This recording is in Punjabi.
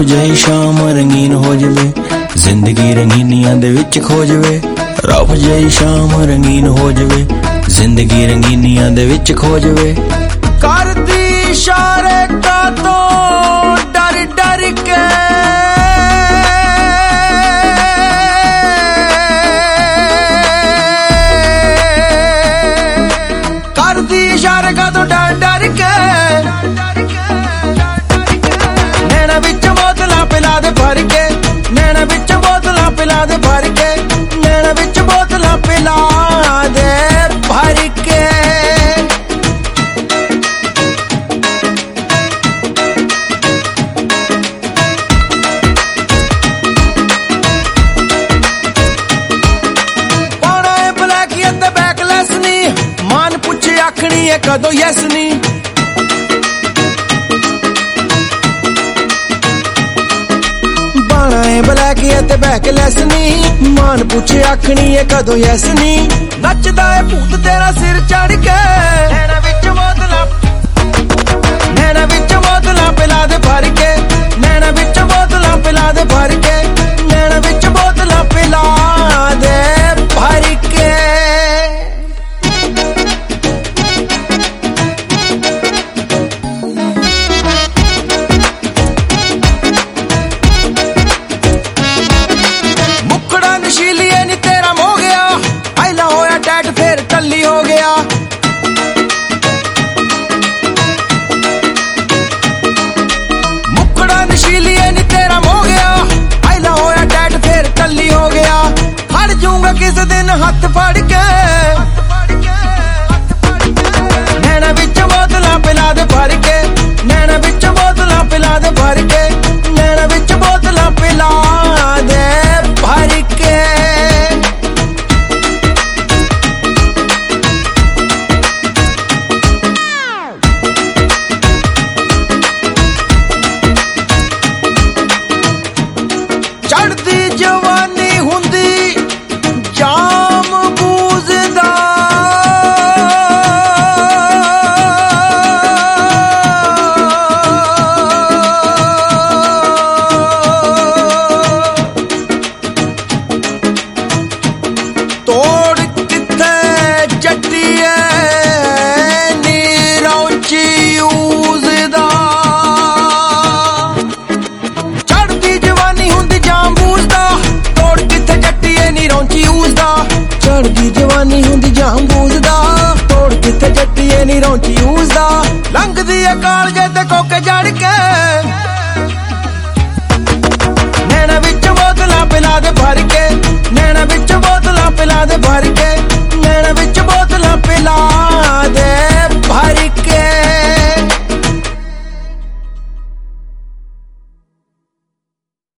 ਜਾਈ ਸ਼ਾਮ ਰੰਗੀਨ ਹੋ ਜਵੇ, ਜ਼ਿੰਦਗੀ ਰੰਗੀਨੀਆਂ ਦੇ ਵਿੱਚ ਖੋ ਜਵੇ। ਰੱਬ ਜਾਈ ਸ਼ਾਮ ਰੰਗੀਨ ਹੋ ਜਵੇ, ਜ਼ਿੰਦਗੀ ਰੰਗੀਨੀਆਂ ਦੇ ਵਿੱਚ ਖੋ ਜਵੇ। ਕਰਦੀ ਇਸ਼ਾਰੇ ਕਾਤੋਂ ਡਰ ਡਰ ਕੇ, ਕਰਦੀ ਇਸ਼ਾਰੇ ਕਾਤੋਂ ਡਰ ਡਰ ਕੇ। ਨੈਣਾ ਵਿੱਚ ਬੋਤਲਾਂ ਪਿਲਾ ਦੇ ਭਰ ਕੇ, ਨੈਣਾ ਵਿੱਚ ਬੋਤਲਾਂ ਪਿਲਾ ਦੇ ਭਰ ਕੇ, ਨੈਣਾ ਵਿੱਚ ਬੋਤਲਾਂ ਪਿਲਾ ਦੇ ਭਰ ਕੇ। ਪਾਉਣਾ ਏ ਬਲੈਕੀ ਅਤੇ ਬੈਕਲੈਸ ਨੀ, ਮਾਨ ਪੁੱਛੇ ਆਖਣੀ ਏ ਕਦੋਂ ਯੈਸ ਨੀ। ਬਲੈਕੀ ਅਤੇ ਬੈਕਲੈਸ ਨੀ, ਮਾਨ ਪੁੱਛੇ ਆਖਣੀ ਏ ਕਦੋਂ ਯੈਸ ਨੀ। ਨੱਚਦਾ ਏ ਭੂਤ ਤੇਰਾ ਸਿਰ ਚੜ ਕੇ, ਨੈਣਾ ਵਿੱਚ ਬੋਤਲਾਂ, ਨੈਣਾ ਵਿੱਚ ਬੋਤਲਾਂ ਪਿਲਾ ਦੇ ਭਰ ਕੇ, ਨੈਣਾ ਵਿੱਚ ਬੋਤਲਾਂ ਪਿਲਾ ਦੇ ਭਰ ਕੇ, ਨੈਣਾ ਵਿੱਚ ਬੋਤਲਾਂ ਪਿਲਾ ਦੇ ਭਰ ਕੇ। ਫਿਰ ਟੱਲੀ ਹੋ ਗਿਆ, ਮੁੱਕੜਾ ਨਸ਼ੀਲੀ ਨੀ ਤੇਰਾ ਮੋ ਗਿਆ। ਆਇਲਾ ਹੋਇਆ ਡੈਡ ਫਿਰ ਟੱਲੀ ਹੋ ਗਿਆ। ਫੜ ਜੂੰਗਾ ਕਿਸੇ ਦਿਨ ਹੱਥ ਫੜ ਕੇ, ਨੈਣਾ ਵਿੱਚ ਬੋਤਲਾਂ ਪਿਲਾ ਦੇ ਭਰ ਕੇ, ਨੈਣਾ ਵਿੱਚ ਬੋਤਲਾਂ ਪਿਲਾ ਦੇ ਭਰ ਕੇ, ਨੈਣਾ ਵਿੱਚ ਬੋਤਲਾਂ ਪਿਲਾ ਦੇ ਭਰ ਕੇ। ਚੜ੍ਹਦੀ ਜਵਾਨੀ ਹੁੰਦੀ ਜਾਮ ਬੂਝਦਾ, ਤੋੜ ਕਿੱਥੇ ਜੱਟੀਏ ਨੀ ਰੌਂਚੀ ਊਜ਼ਦਾ। ਚੜ੍ਹਦੀ ਜਵਾਨੀ ਹੁੰਦੀ ਜਾਮ ਬੂਝਦਾ, ਤੋੜ ਕਿੱਥੇ ਜੱਟੀਏ ਨੀ ਰੌਂਚੀ ਊਜ਼ਦਾ। ਚੜ੍ਹਦੀ ਜਵਾਨੀ ਹੁੰਦੀ ਜਾਮ ਬੂਝਦਾ, ਤੋੜ ਕਿੱਥੇ ਜੱਟੀਏ ਨੀ ਰੌਂਚੀ ਊਜ਼ਦਾ। ਲੰਘਦੀ ਏ ਕਾਲਜੇ ਤੇ ਕੋਕੇ ਜੜ ਕੇ,